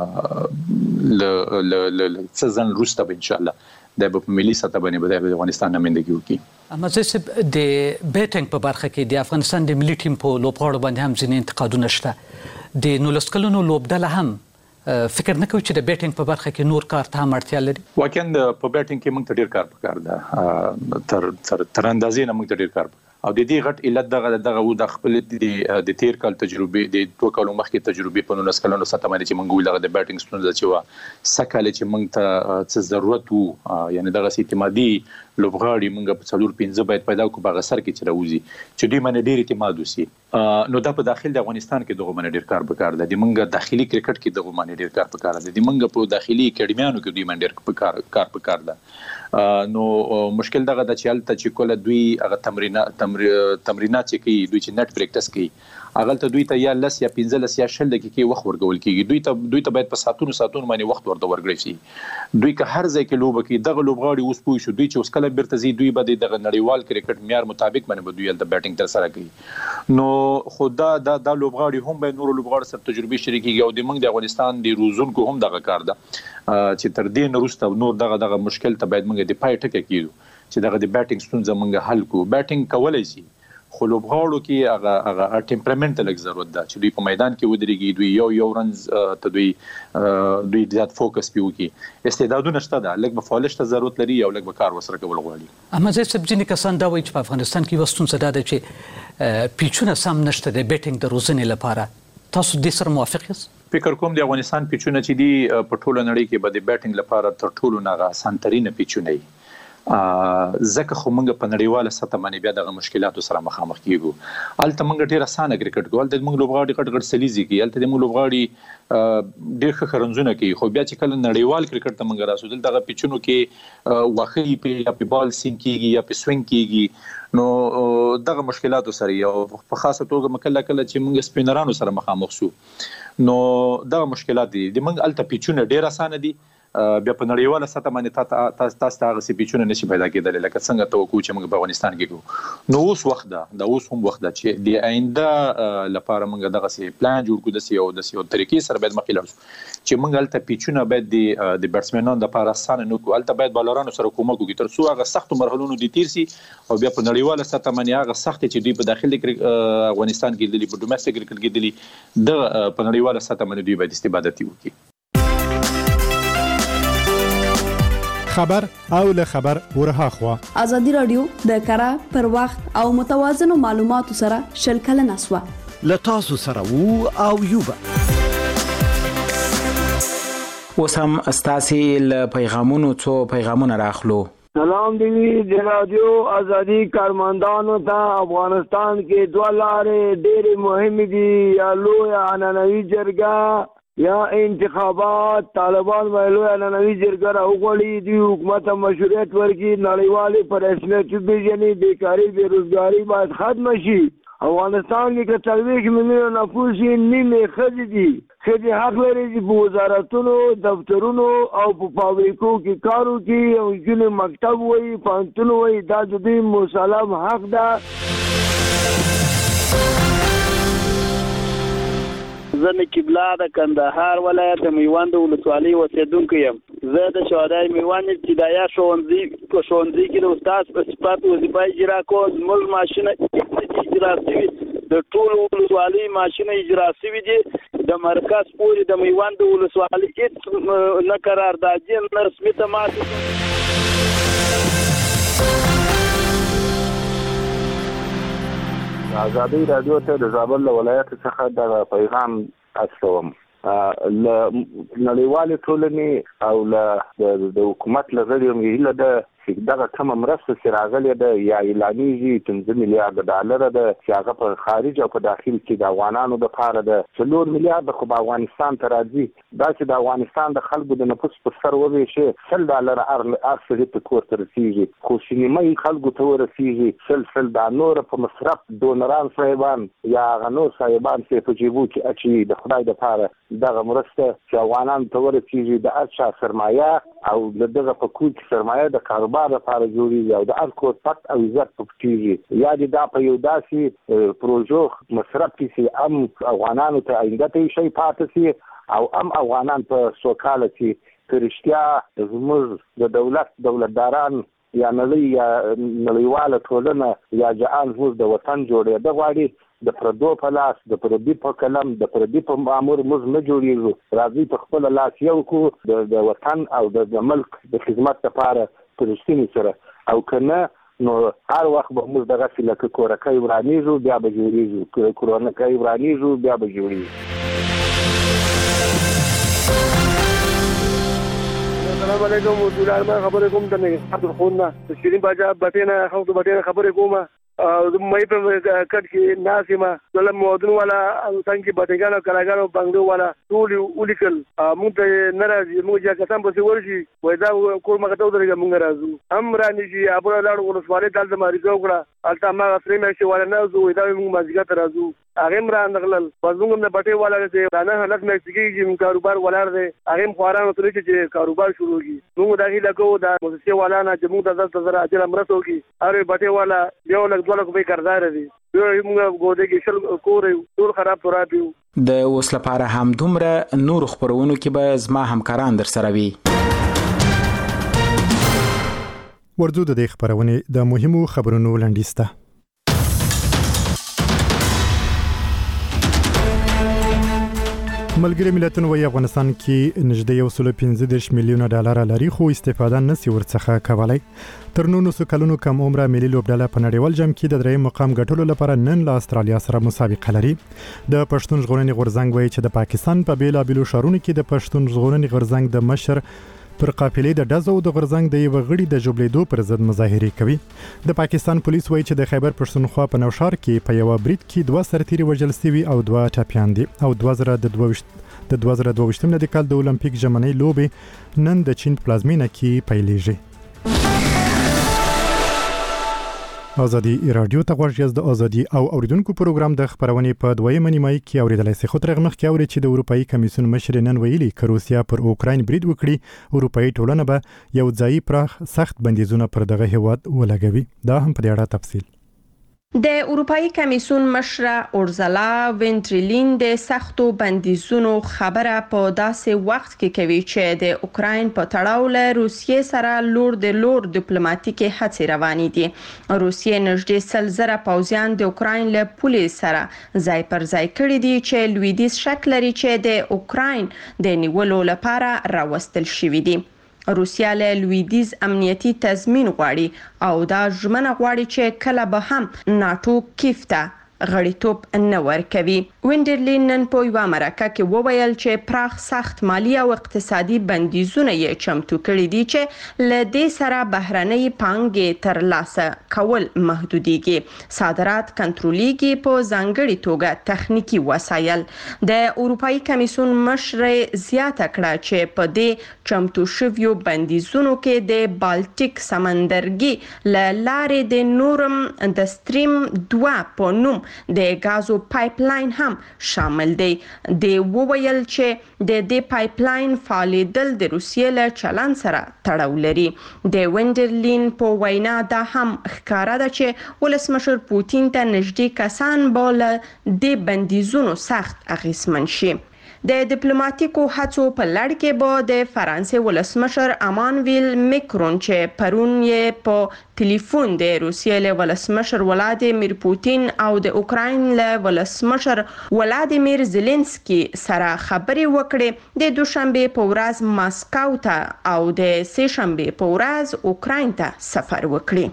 هم ل سزن روسته ان شاء الله د ملي سطح باندې د افغانستان نمائندګي وکړي. اما زه د بیټینګ په برخه کې د افغانستان د ملي ټیم په لوبغاړو باندې هم ځینې انتقادونه شته. د 19 کلونو لوبډله هم فکر نه کوي چې د بیټینګ په برخه کې نور کار ته هم اړتیا لري؟ واقعا په بیټینګ کې موږ ته ډیر کار پکار ده. تر اندازې نه موږ ته ډیر کار او د دې غټ علت دغه و د خپل د تیر کال تجربه د 2 کالو مخکې تجربه په 19 کلونو سطح باندې چې موږ ولغه د بیټینګ ستونزه چې و سکهاله چې موږ ته څه ضرورت وو یعنی دغه اعتمادي لوبغاړي موږ په 4-5 باید پیدا کو په غسر کې چې راوځي چې دوی باندې ډیر اعتماد وسی نو دا په داخل د افغانستان کې دغه باندې ډیر کار وکړ د منګه داخلي کرکټ کې دغه باندې ډیر کار وکړ د منګه په داخلي اکیډمیانو کې دوی باندې ډیر کار وکړ نو مشکل دغه د چالت چې کوله دوی هغه تمرینات چې کوي دوی چې نت پریکټس کوي هغه ته دوی ته یا لس یا 15 یا 20 دقیقې وخت ورکول کیږي دوی ته باید په ساتونو باندې وخت ورته ورګړي شي دوی که هر ځای کې لوب کوي دغه لوبغاړي اوس پوي شو دوی چې اوس کله بیرته زی دوی به دغه نړیوال کرکټ معیار مطابق باندې دوی د بیټینګ تر سره کوي نو خدا دا لوبغاړي هم به نور لوبغاړي سره تجربه شریکي او د موږ د افغانستان د روزونکو هم دغه کار ده چې تر دې نورسته نور دغه مشکل ته باید موږ د پای ټکه کیږو چې دغه د بیټینګ ستونزه موږ حل کو بیټینګ کولای شي خو لوبغاړو کې هغه ټمپرامنت لږ ضرورت ده چې دوی په میدان کې ودرېږي دوی یو رنز ته دوی زیات فوکس پیوکي استعدادونه شته ده لږ به فعالیت ته ضرورت لري او لږ به کار وسره کول غواړي اما زه ځینې کسان دا وایي چې په افغانستان کې وستون څه ده چې پیچونه سم نشته د بیټینګ د روزنې لپاره تاسو دې سره موافق یاست فکر کوم د افغانستان پیچونه چې دی په ټوله نړۍ کې به د بیټینګ لپاره تر ټولو نه آسان ترینه پیچونه وي ځکه خو موږ په نړیواله سطح باندې بیا دغه مشکلاتو سره مخامخ کیږو الته موږ ډیر اسانه کرکټ ګول د موږ لوبغاړي غټ سلیزي کې الته د موږ لوبغاړي ډیر ښه خرنزونه کوي خو بیا چې کله نړیوال کرکټ ته موږ راسو دغه پیچونو کې واخی په بال سین کیږي یا په سوینګ کیږي نو دغه مشکلاتو سره یو په خاصه توګه مکله چې موږ سپینرانو سره مخامخ شو نو دغه مشکلات دي د موږ الته پیچونه ډیر اسانه دي بیا په نړیواله سطح باندې تاسو هغه سی پیچونه نشي پیدا کېدل لکه څنګه توقع چې موږ په افغانستان کې کوو نو اوس وخت ده اوس هم وخت ده چې د آینده لپاره موږ دغه سی پلان جوړ کړو د سیو طریقې سره باید مخې لاړ شو چې موږ الته پیچونه باید د بیټسمنانو لپاره اسانه نه کوو الته باید بالرانو سره کومک وکړي تر څو هغه سخت مرحلونو دي تیر سي او بیا په نړیواله سطح باندې هغه سخت چې دوی په داخلي افغانستان کې دي په ډومېسټک کرکټ کې دي د په نړیواله سطح باندې دوی باید استفاده وکړي خبر او له خبر ورها خوا ازادي رادیو د کara پر وخت او متوازن معلوماتو سره شلکل نسوه لتاسو سره وو او یوبا وسم استاسي له پیغامونو راخلو سلام دی د رادیو ازادي کارمندانو ته افغانستان کې دوه لارې ډېرې مهمې دي یا لوی عنعنوي جرګه یا انتخابات طالبان ویلو عنعنوي جرګه راوغړي دي حکومت مشروعیت ورکړي نړیوالې پرېشنې چې بیجنې بیکاری بیروزګاری باید ختم شي افغانستان کې 40 میلیون نفوس نیمه ښځې دي ښځې حق لري چې په وزارتونو دفترونو او په فابریکو کې کار وکړي او ځینې مکتب وایي پوهنتون وایي دا د دوی مسلم حق ده زه نقیب الله د کندهار ولایت میوند ولسوالۍ اوسیدونکی یم زه د شهدای میوند ابتدایي ښوونځي کې د استاد په صفت وظیفه اجرا کوم زموږ ماشینه اجرا شوي د ټولو ولسوالۍ ماشینه اجرا شوي دي د مرکز پورې د میوند ولسوالۍ هیڅ نه قراردادي نه رسمي تماس ازادي رادیو ته د زابل ولایت څخه د پیغام استوم نړیوالې ټولنې او د حکومت لغړي مهله د دغه کوم مرسته چې راغلي ده یا اعلانیږي 15 میلیارډ ډالر ده چې هغه په خارج او په داخل کې د افغانانو لپاره ده 4 میلیارډ خو په افغانستان ته راځي دا چې د افغانستان د خلکو د نفوس په سر وویشي $100 ارسل په کور ته رسیږي خو سینمای خلکو ته ورسیږي سل د نور په مصرف دونران صاحبان یا غنور صاحبان چې په جیبو کې اچي د خدای د لپاره دغه مرسته چې افغانان ته ورسیږي د ارشا سرمایه او دغه په کوم سرمایه د کاروبار لپاره جوړیږي او د الکو پټ او عزت پکېږي یا دا په یو داسې پروژو مصرف کې هم افغانانو ته آینده ته شي پاتې سي او هم افغانان په سوکاله کې ترشتیا زموږ د دولتداران یا نړیواله ټولنه یا جهان زموږ د وطن جوړېده غواړي د پردو په لاس د پردي په قلم د پردي په مامور موږ نه جوړیږو راځي په خپل لاس یو کو د وطن او د ملک د خدمت لپاره پرشتنی سره او کنه نو هر وخت به موږ دغه لکه کورکای ورانیږو بیا به جوړیږو کورونکای ورانیږو بیا به جوړیږو السلام علیکم ورحمت الله خبرې کوم د نګهت خونه شیرین باجا بټینه خو د بټینه خبرې کوم مې په کټ کې ناسمه ظلم مودن والا څنګه بټګانو کلاګانو بنگلو والا ټول ولیکل موږ ته ناراضي موږ چې کسان په ورشي وای دا کور مګه ته درګه موږ راځو هم رانی شي ابو لاړ ورسواله دلته ماري وکړه الته ما غفرې مې شي ولا نه زو دا موږ مازګه ته راځو هغه مران دغلل پزوګم نه بټي والا چې دانه حالت مې سګي چې کاروبار ولر دي هغه خوارانو ترې چې کاروبار شروع کی موږ دا هیله کوو دا مؤسسه والا نه چې موږ د 10,000 اجر امرته کی اره بټي والا یو لک 2 لک به قرضدار دي یو موږ ګوډه کې شل کور ټول خراب ترابیو د اوس لپاره هم دومره نور خبرونو کې به زما همکاران در سره وي. ورځو د خبرونه د مهمو خبرونو لنډیسته. ملګری ملتونو وايي افغانستان کې نږدې 115 میلیونه ډالر لري خو استفاده نشي ورڅخه کولای. تر 900 کلونو کم عمره ملي لوبډله په نړیوال جام کې د دریم مقام ګټلو لپاره نن له استرالیا سره مسابقه لري. د پښتون ژغورنې غورځنګ وایي چې د پاکستان په بیلابیلو شهرونو کې د پښتون ژغورنې غورځنګ د مشر پر قافلې د ډزو د غورځنګ د یو غړي د جوړېدو پر ضد مظاهره کوي. د پاکستان پولیس وایي چې د خیبر پښتونخوا په نوشهر کې په یو برید کې 2 سرتیري وژل شوي او 2 ټپيان دي او 2022 د کال د اولمپیک ژمنۍ لوبې نن د چین پلازمینه کې پیلېږي. ازادي رادیو ته غوږ د ازادي او اوریدونکو پروګرام د خبرونې په دویمه نیمایي کې اوریدلای شئ. خو ترغه مخکې اوري چې د اروپאי کمیسیون مشر نن ویلي چې روسیا پر اوکراین برید وکړي اروپאי ټولنه به یو ځای پراخ سخت بندیزونه پر دغه هیواد ولګوي. دا هم په دې اړه تفصیل. د اروپאי کمیسیون مشر اورزلا وینټریلین د سختو بندیزونو خبره په داسې وخت کې کوي چې د اوکراین په تړاو له روسیې سره لور ډیپلوماټیکي هڅې روانې دي. روسیې نږدې 100,000 پوځیان د اوکراین له پولیس سره ځای پر ځای کړي دي چې لویدیځ شک لري چې د اوکراین د نیولو لپاره راوستل شوي دي. روسیا له لویدیز امنیتي تضمین غواړي او دا ژمنه غواړي چې کله به هم ناتو کیف ته غړیتوب نه ورکوي. وینډرلین نن په یو مرکه کې وویل چې پراخ سخت مالی او اقتصادي بندیزونه یې چمتو کړي دي چې له دې سره بهرنۍ پانګې ترلاسه کول محدوديږي. صادرات کنټرولېږي په ځانګړي توګه تخنیکی وسایل. د اروپאי کمیسیون مشر زیاته کړه چې په دې چمتو شویو بندیزونو کې د بالټیک سمندرګي لارې د نورم د ستریم 2 په نوم د غازو پایپلاین هم شامل دی. د وویل چې د دې پایپلاین فعالیدل د روسیې له چلن سره تړاو لري. د وینډرلین په وینا دا هم ښکاره ده چې ولسمشر پوتین ته نږدې کسان بوله د بندیزونو سخت اغیزمن شي. د ډیپلوماټیکو هڅو په لړ کې به د فرانسې ولسمشر امانویل میکرون چې پرون یې په ټلیفون د روسیې له ولسمشر ولادیمیر پوتین او د اوکراین له ولسمشر ولادیمیر زيلنسکي سره خبرې وکړې. د دوشنبه په ورځ ماسکو ته او د سه شنبه په ورځ اوکراین ته سفر وکړي.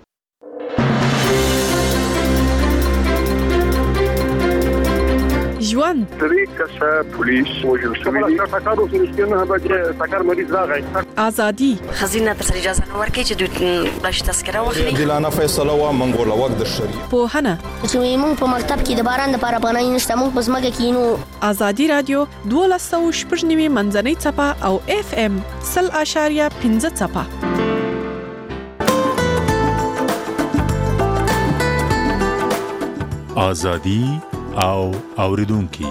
ژوند طریق کسه پولیس وژل شوی دی ټاکارو سره چې ټاکار مریض راغی. ازادي خزینه تر اجازه نه ورکړي چې د بلش تذکره واخلي. دلانه فیصله وا منګول وخت د شری په هنه چې موږ په مکتب کې د باران لپاره پناه نشته موږ په ځمکه کې نو. ازادي رادیو 12.9 منځنۍ چپه او FM 0.5 چپه. ازادي او اوریدونکو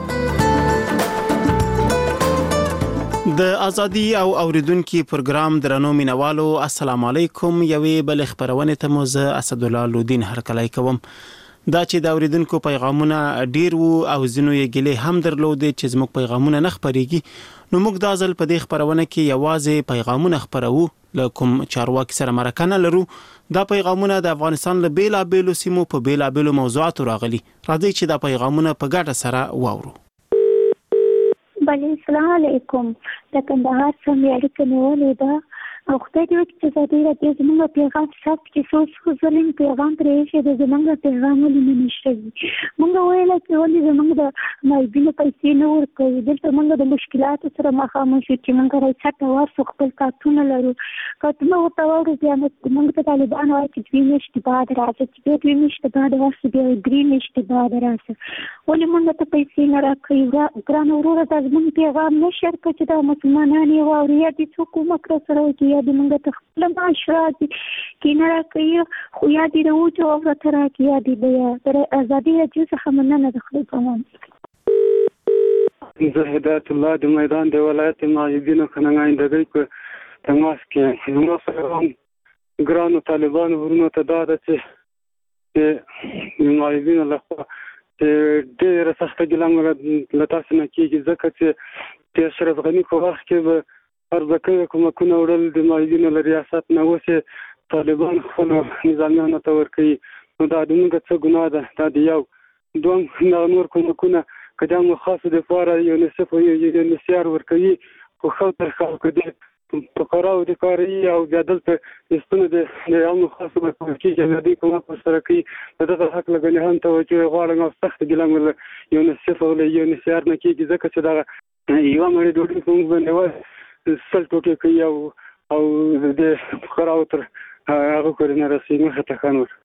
د ازادي او اوریدونکو پروګرام درنو مینوالو السلام علیکم. یوې بل خبرونه ته مو زه اسد الله لودین هرکلای کوم. دا چې د اوریدونکو پیغامونه ډیر وو او زینو یې ګلې هم درلودې چې زموږ پیغامونه نه خبريږي نو موږ د ځل په دې خبرونه کې یوازې پیغامونه خبرو لکم چارواکي سره مرکه نه لرو. دا پیغامونه د افغانستان له بیلابیلو سیمو په بیلابیلو موضوعاتو راغلي. راځي چې دا پیغامونه په ګډه سره واورو. بله السلام علیکم. د کندهار څخه اړیکه نیولې ده او خدای دې وکړي چې زه ډېره زموږ پیغام ثبت کړي څو ظلم پیغام پرې ایښی دی زموږ پیغام ولې نه نشته موږ ویله چې ولې زموږ د مایبینو پیسې نه ورکوي دلته موږ د مشکلاتو سره مخامخ یو چې موږ راڅټه ورسو خپل کارتونه لرو کارتونه ورته واورو بیا موږ ته طالبان وایي چې 2 میاشتې بعد راځه چې بیا 2 میاشتې بعد ورسو بیا 3 میاشتې بعد راسه ولې موږ ته پیسې نه راکوي ګران وروره دا زموږ پیغام نه شیر کړه چې دا مسلمانان یې واوري یا دې څوک کومک راسره وکړي یا دې موږ ته خپله معاش راځي کې نه راکوي خو یا دې د وچو عورته راکړي یا دې بیا تر ازادي راډیو څخه مننه د خدای په امان زه هدایت الله د میدان د ولایت مجاهدینو خننګاندګۍ په تماس کې زما سره هم ګرانو طالبانو ورونو ته دا ده چې مجاهدینو لخوا ډېره سخته ګیله له تاسو نه کېږي ځکه چې د اشرف غني په وخت کې به عرضه کوي کومکونه وړل د مجاهدینو له ریاست نه اوس یې طالبان خپلو نظامیانو ته ورکوي نو دا د موږ څه ګناه ده دا د یو دوم دغه نور کومکونه که دا مو خاصو دپاره یونیسف او یونیسیار ورکوي خو ښه تر خلکو د فقراو د کاري او بیا دلته لستونه د عامو خاصو ورکول کېږي او دوی کومک ورسره کوي د دغه حق له ګنې هم توجه غواړم او سخته ګیله مې له یونیسف او له یونیسیار نه کېږي ځکه چې دغه یوه مړۍ ډوډۍ په موږ باندې 100 ټوټې کوي او د فقراو تر هغه پورې نه رسوي مخې ته ښه نور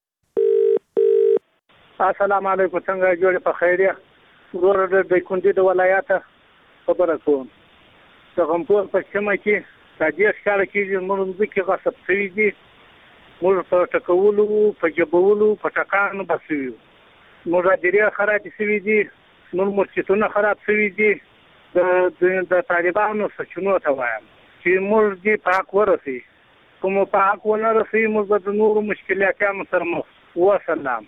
السلام علیکم څنګه جوړې په خیریه ورور د دایکنډي د ولایت خبره کوم د غمپور په سیمه کې دا ډېر ښکاره کېږي زموږ ځمکې غصب شوي دي موږ په ټکولو په جبولو په ټکانو بس شوي یو موږ هدیرې خرابې شوي دي موږ مسجدونه خراب شوي دي د طالبانو سرچینو ته وایم چې موږ دې په حق ورسوي که مو په حق ونه رسوي موږ به د نورو مشکلاتیانو سره مخ وسلام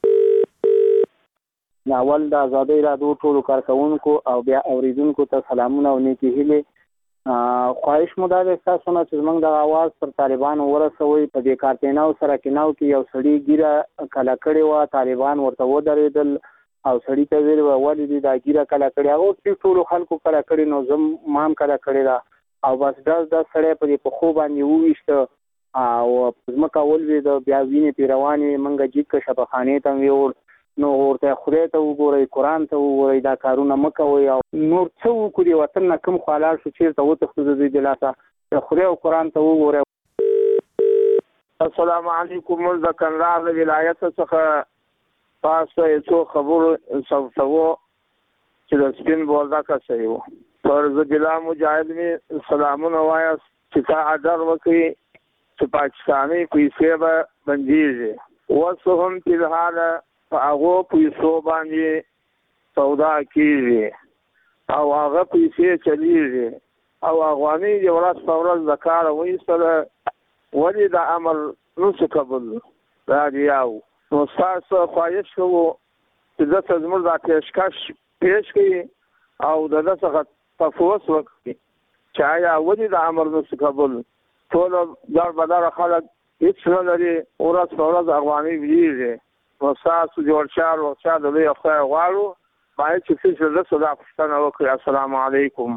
اول د آزادۍ راډیو ټولو کارکونکو او بیا اوریدونکو ته سلامونه او نیکې هیلې خواهش مو دا دی ستاسو نه چې زموږ د اواز پر طالبانو ورسوئ په دې کارتیناو سره کیناو کې یو سړي ګیره کله کړې وه طالبان ورته ودرېدل او سړي ته ویل ولې دې دا ګیره کله کړې هغه اوس ټولو خلکو کله کړې نو زه ما هم کله کړې ده او بس دا سړی په دې پښو باندې وویشته او ځمکه ولوېده بیا وینې پرې روانې موږ جګ که شفاخانې ته یوړ نو ورته خدای ته وګورئ قرآن ته وګورئ دا کارونه مه کوئ او نور څه وکړو د وطن نه کوم خوا لاړ شو چېرته وتښتو د دوی د لاسه د خدای او قرآن ته وګورئ السلام علیکم موږ د کندهار د ولایت څخه تاسو یې څو خبرو ثبتوو چې د سپین بولدکه صحیح وو پر ضلع مجاهد مې سلامونه وایاست چې تا اډر وکړي چې پاکستاني پیسې به بندېږي اوس هم فلحال په هغو پیسو باندې سودا کېږي او هغه پیسې چلیږي او افغاني د ورځ په ورځ د کاره وایستله ولې د امر نشو قبول دا د یو نو ستاسو خواهش کوو چې دلته زموږ دا پیشکش پیش کړي او د ده څخه تفوس وکړي چې آیا ولې د امر نشو قبول ټول دار بداره خلک هېڅ نه لري ورځ په ورځ افغاني ویږي نو ستاسو جوړچار وغچار د لوی خدای غواړو باید چې څه زه دا پوښتنه وکړي السلام علیکم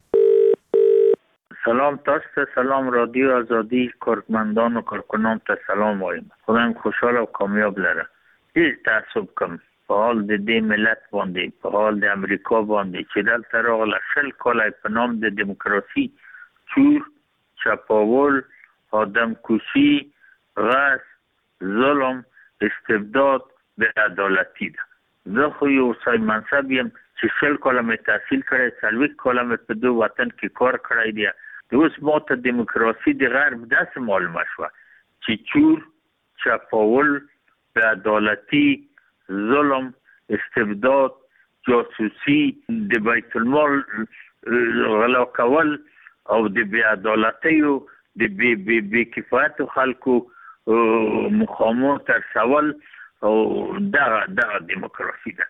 سلام تاسو ته سلام رادیو آزادی کارمندان و کارکنان ته سلام وایم خدایم خوشحال و کامیاب لره هیڅ تعصب کم په حال د دې ملت باندې په حال د امریکا باندې چې دلته راغله 20 کاله په نام د دیموکراسي چور چپاول آدم کشی غصب ظلم استبداد به عدالتی ده زه خو یو سای منصب یم چې 20 کاله مې تحصیل کړی 40 کاله مې په دو وطن کې کار کړی دی اوس ما ته دیموکراسي د غرب داسې معلومه شوه چې چور چپاول به عدالتی ظلم استبداد جاسوسي د بیت المال غلا کول او د بې عدالتیو د بې کفایتو خلکو مخامو تر سوال او دغه دیموکراسي ده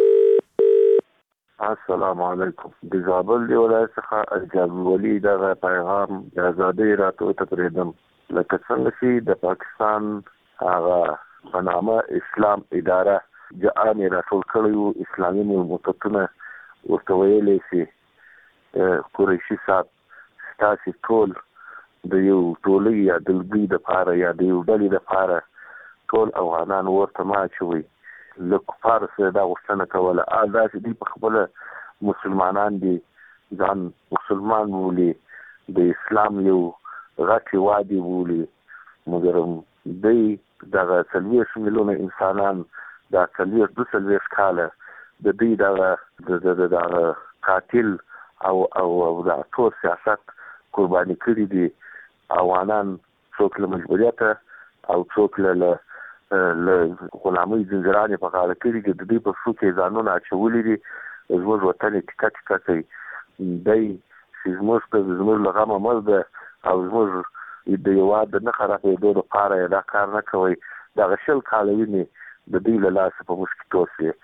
السلام علیکم د زابل دی ولایت څخه الجابر ولی دغه پیغام د آزادۍ راته تقریبا لکه څنګه چې د پاکستان هغه په نامه اسلام اداره جان راټول کړیو اسلامي مؤسسونه ورته ویلې چې قریشي صاحب تاسو ټول د یو ټولۍ یا دلګي د لپاره یا د یو ډلې لپاره ټول افغانان ورته ماچوي له کفار سره دا غوښتنه کوله دا چې دوی په خپله مسلمانان دي ځان مسلمان بولي د اسلام یو غټ وادي بولي مګر دوی دغه 40 میلیونه انسانان دا 42 کاله د دوی دغه قاتل او د ټول سیاست قرباني کړي دي افغانان څوک له مجبوریته او څوک له غلامۍ زنځیرانې په غاړه کړي دي د دوی په څو کې ځانونه اچولي دي زموږ وطن یې ټیکه ټیکه کوي دی چې زموږ له غمه مړ ده او زموږ د هېواد د نه خرابېدو لپاره یې دا کار نه کوئ دغه 20 کاله وینې د دوی له لاسه په موږ کې توسي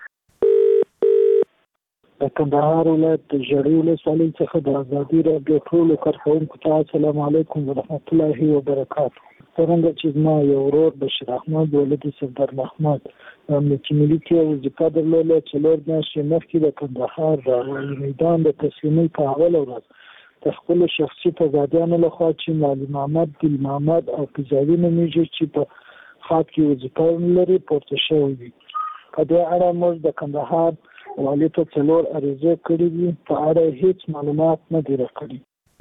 د کندهار ولایت د ژړۍ ولسوالۍ څخه د ازادي راډیو ټولو کارکوونکو ته السلام علیکم ورحمت الله وبرکاتو. څرنګه چې زما یو ورور بشیر احمد ولدي سردار محمد امنیتي ملي کې وظیفه درلوده 4 میاشتې مخکې د کندهار میدان د تسلیمۍ په اوله ورځ د خپلو شخصي تضادیانو لخوا چې معلم محمد ګل محمد او فیضاوي نومیږي چې په خاک کې وظیفه لري پورته شوی دي. په دې اړه موږ د کندهار والي ته 4 عریضې کړې دي په اړه هیڅ معلومات نه دي راکړي.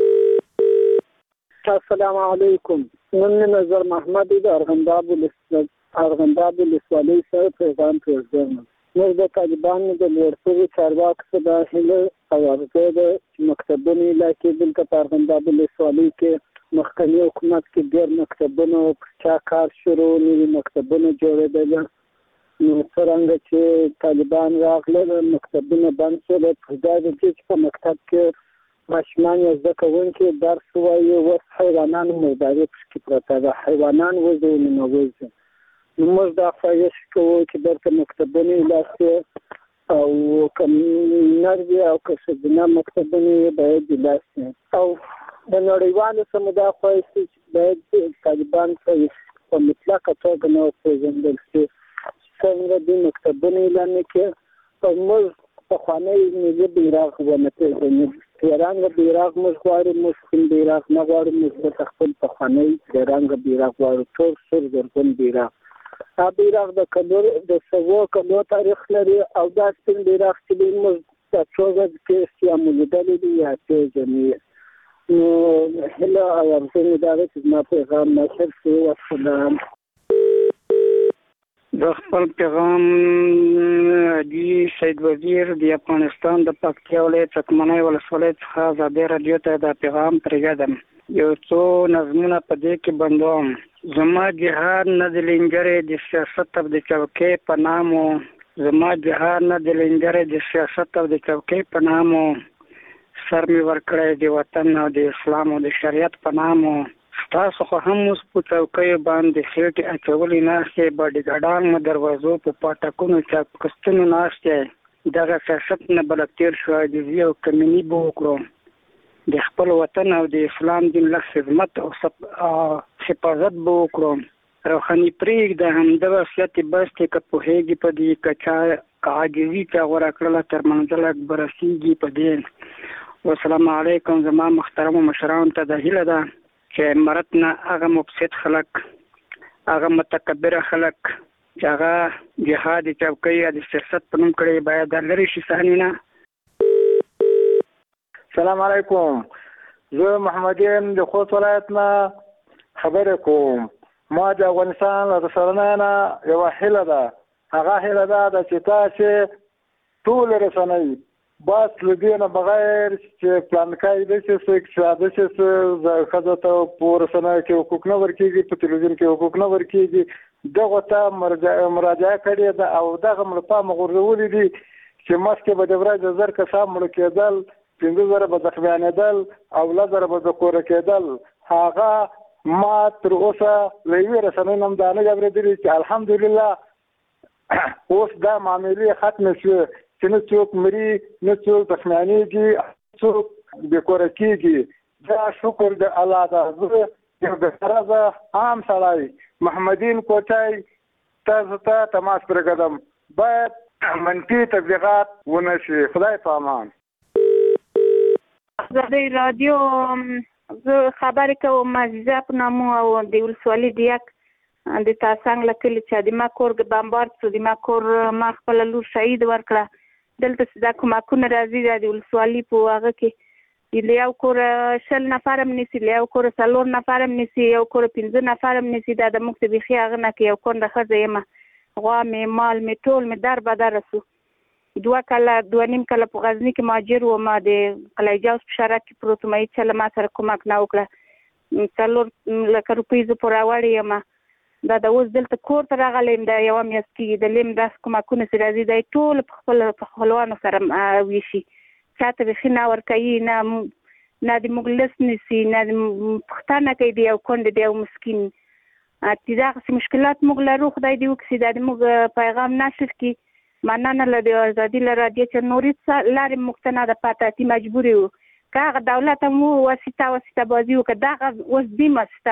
السلام علیکم. من نظر محمد د ارغنداب ولسوالۍ سره پیغام پرېږدم. موږ د طالبانو د لوړپوړي چارواکو څخه دا هیله او ارزو ده چې مکتبونه اعلان کړي. دلته په ارغنداب ولسوالۍ کې مخکني حکومت کې ډېر مکتبونه چا کار شروع نوي مکتبونه جوړېدل. نو څرنګه چې طالبان راغلل مکتبونه بند شول په ځای د دې چې په مکتب کې ماشومان یا زده کوونکي درس وایي اوس حیوانانو مرداري پکې پرته ده حیوانان وژني نو وژني. نو موږ دا خواهش کوو چې دلته مکتبونه اعلان شي او که نر وي او که ښځینه مکتبونه یې باید اعلان شي او د نړیوالو سره دا خواهش چې باید طالبان په مطلقه توګه نه وپېژندل شي څنګه د مکتبونو اعلان کې او موږ پخوانی ملي بیرغ ونه پېژنو. تیرانګه بیرغ موږ غواړو موږ کوم بیرغ نه غواړو موږ د خپل پخوانی تیرانګه بیرغ غواړو تور سور زرغون بیرغ. دا بیرغ د 100 کلو تاریخ لري او دا سپین بیرغ چې موږ د څوګه کې یا مولیدلې دي یا پېژني. نو هله او ارزو مې دا چې زما پیغام نشر شي. والسلام. د خپل پیغام دی سید وزیر د افغانستان د پکتیا ولایت چکمنۍ ولسوالۍ څخه ازادي راډیو ته دا پیغام پرېږدم. یو څو نظمونه په دې کې بندوم. زما جهاد نه د لنګرې د سیاست او د چوکۍ په نامو زما جهاد نه د لنګرې د سیاست او د چوکۍ په نامو سر مې ورکړی د وطن او د اسلام او د شریعت په نامو. تاسو خو هم اوس په چوکۍ باندې خېټې اچولې ناستې باډیګارډان مو دروازو په پاټکونو چاپکستونو ناستې دغه سیاست نه بلک تېر شو عاجزي او کمیني به وکړو د خپل وطن او د اسلام دین له خدمت او حفاظت به وکړو. روحاني پرېږده همدغه وصیت بس دی که پوهېږي په دې که عاجزي چا غوره کړله تر منزل اکبر رسېږي په دې. والسلام علیکم. زما محترمو مشرانو ته دا هیله ده چې مرد نه هغه مفسد خلک هغه متکبر خلک چې هغه جهاد چوکۍ یا د سیاست په نوم کړی باید لرې شي صحنې نه. سلام علیکم. زه محمد یم د خوست ولایت نه خبرې کوم. ما د افغانستان له رسنیو نه یوه هیله ده. هغه هیله ده چې تاسې ټول رسنۍ بس له دې نه بغیر چې پلانکای داسې څه اقتصادي څه ښځو ته په رسنیو کې حقوق نه ورکېږي په تلویزیون کې حقوق نه ورکېږي دغو ته مراجعه کړې ده او دغه له پامه غورځولي دي چې مخکې به د ورځې 1000 کسان مړه کېدل 15,000 به زخمیانېدل او 10,000 به د کوره کېدل. هغه ما تر اوسه له یوې رسنۍ نه هم دا نه اورېدلي چې الحمدلله اوس دا معاملې ختمې شوې چې نه څوک مري نه څوک زخمیانېږي څوک بېکوره کېږي. دا شکر د الله ده. زه یو بېغرضه عام سړی محمدین کوټی تاسو ته تماس پرېږدم باید منفي تبلیغات ونه شي. خدای په امان. ازادي راډیو زه خبرې کوم عزیزه په نامو او د ولسوالۍ د یک د تاسنګ لکلي چې د ما کور بمبارد شو، د ما کور ما خپل لور شهید ورکړه. دلته چې دا کومکونه راځي د ولسوالۍ په هغه کې د یو کور 20 نفر هم نیسي، د یو کور 4 نفر هم نیسي، یو کور 15 نفر هم نیسي. دا د موږ ته بیخي هغه نه کې یو کونډه ښځه یم، غوا مې مال مې ټول مې در بدر سو. 2.5 کاله په غزني کې مهاجر وم، د قلعه جوز په شارع کې پروت وم، چې له ما سره کومک نه وکړه. 4 لکه روپۍ زه پوره وړې یم. دا د اوس دلته کور ته راغلم د یوه میاشت کېږي، د لیم داسې کومکونه چې راځي دی ټول په خپلوانو سره ویشي، چاته بیخي نه ورکوي، نه د موږ لس نیسي، نه د پوښتنه کوي د یو کونډې د یو مسکین. چې دغسې مشکلات موږ لرو، خدای دې وکړي دا د موږ پیغام نشر کړي. مننه له د ازادي له رادیو چې نورې لارې موږ ته نه ده پاته، چې مجبور یو که هغه دولت هم وسیته بازي وکړه، دغه اوس بې مسته